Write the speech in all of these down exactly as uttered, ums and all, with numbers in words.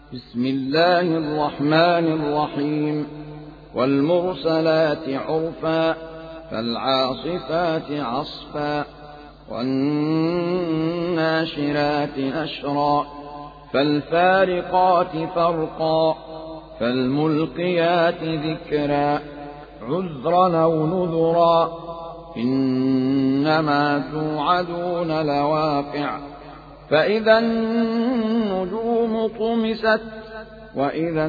بسم الله الرحمن الرحيم والمرسلات عرفا فالعاصفات عصفا والناشرات نشرا فالفارقات فرقا فالملقيات ذكرا عذرا أو نذرا إنما توعدون لواقع فإذا النجوم طمست وإذا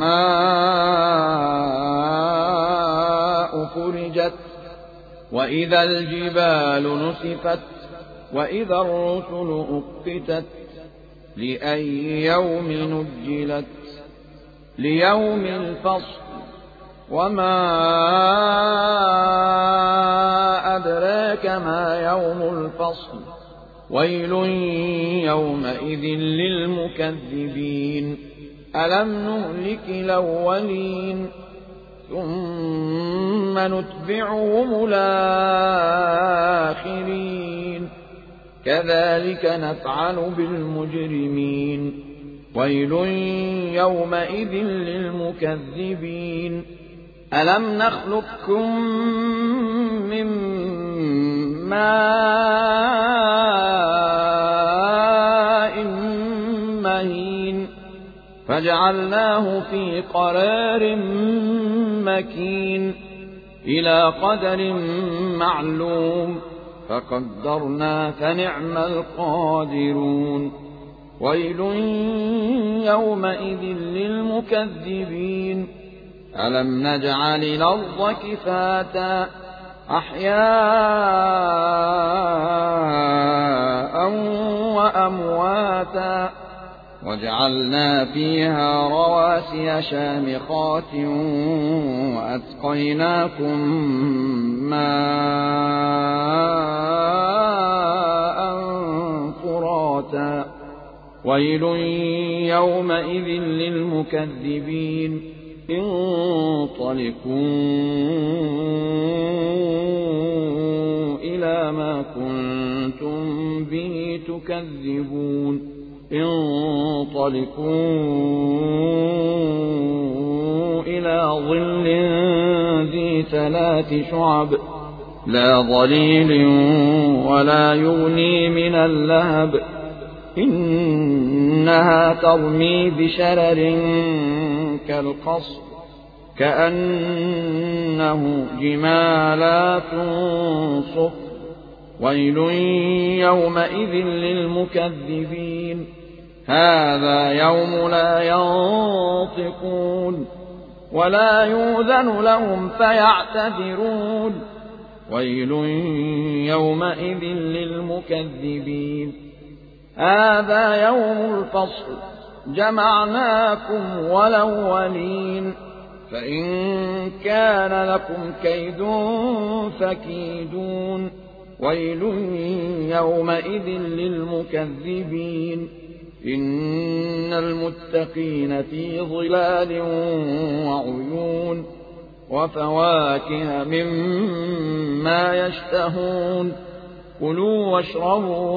السماء فرجت وإذا الجبال نسفت وإذا الرسل أقتت لأي يوم نجلت ليوم الفصل وما أدراك ما يوم الفصل ويل يومئذ للمكذبين ألم نهلك الأولين ثم نتبعهم الآخرين كذلك نفعل بالمجرمين ويل يومئذ للمكذبين ألم نخلقكم من ماء مهين فجعلناه في قرار مكين إلى قدر معلوم فقدرنا فنعم القادرون ويل يومئذ للمكذبين ألم نجعل الأرض كفاتا أحياء وأمواتا وجعلنا فيها رواسي شامخات وأسقيناكم ماء فراتا ويل يومئذ للمكذبين انطلقوا إلى ما كنتم به تكذبون انطلقوا إلى ظل ذي ثلاث شعب لا ظليل ولا يغني من اللهب إنها ترمي بشرر كالقصر كأنه جمالات صفر ويل يومئذ للمكذبين هذا يوم لا ينطقون ولا يؤذن لهم فيعتذرون ويل يومئذ للمكذبين هذا يوم الفصل جمعناكم والأولين فإن كان لكم كيد فكيدون ويل يومئذ للمكذبين إن المتقين في ظلال وعيون وفواكه مما يشتهون كلوا واشربوا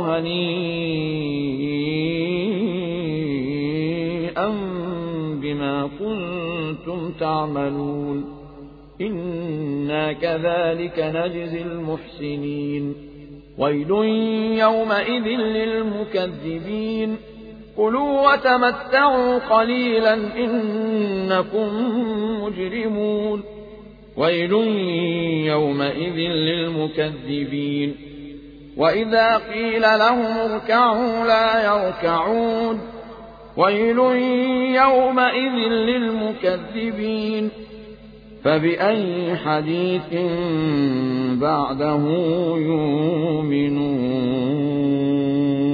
هنيئا بما كنتم تعملون إنا كذلك نجزي المحسنين ويل يومئذ للمكذبين كلوا وتمتعوا قليلا إنكم مجرمون ويل يومئذ للمكذبين وإذا قيل لهم اركعوا لا يركعون ويل يومئذ للمكذبين فبأي حديث بعده يؤمنون